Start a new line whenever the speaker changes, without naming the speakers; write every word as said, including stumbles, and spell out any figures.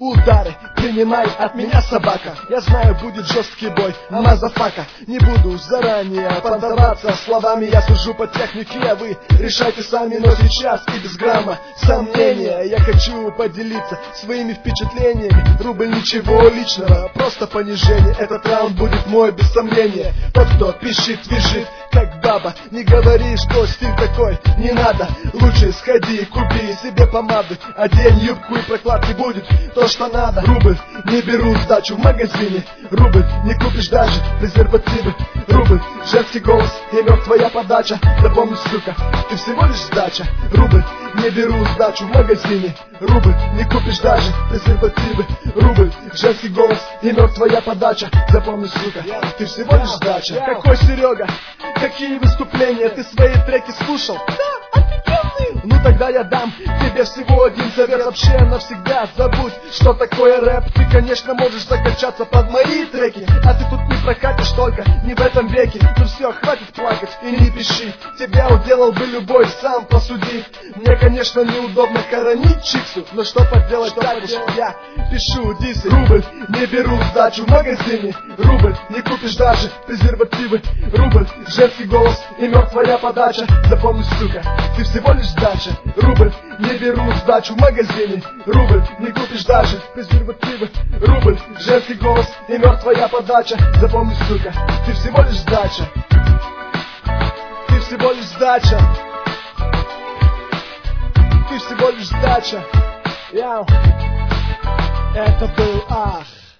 удары принимай от меня, собака. Я знаю, будет жесткий бой, мазафака. Не буду заранее поддаваться словами. Я сужу по технике, а вы решайте сами. Но сейчас и без грамма сомнения я хочу поделиться своими впечатлениями. Рубль ничего личного, просто понижение. Этот раунд будет мой, без сомнения. Тот, кто пишет, вяжет, как баба. Не говори, что стиль такой не надо. Лучше сходи и купи себе помады. Одень юбку и прокладки, будет то, что надо. Рубль не беру сдачу в магазине. Рубль не купишь даже презервативы. Рубль женский голос и мертвая подача. Запомни, сука, ты всего лишь сдача. Рубль не беру сдачу в магазине. Рубль не купишь даже презервативы. Рубль женский голос и мертвая подача. Запомни, сука, ты всего лишь сдача. Какой Серега? Какие выступления? Ты свои треки слушал? Да, офигенные! Ну тогда я дам тебе всего один совет. Вообще навсегда забудь, что такое рэп. Ты, конечно, можешь закачаться под мои треки, а ты тут не прокатишь только, не в этом веке. Ну все, хватит плакать и не пиши. Тебя уделал бы любой, сам посуди. Мне, конечно, неудобно хоронить чиксу, но что поделать, так уж я пишу дисы. Рубль не беру сдачу в магазине. Рубль не купишь даже презервативы. Рубль женский голос и мертвая подача. Запомни, сука, ты всего лишь сдача. Рубль не беру сдачу в магазине. Рубль не купишь даже презервативы. Рубль женский голос и мертвая подача. Запомни, сука, ты всего лишь сдача. Ты всего лишь сдача. Ты всего лишь сдача. Яу. Это был Ах.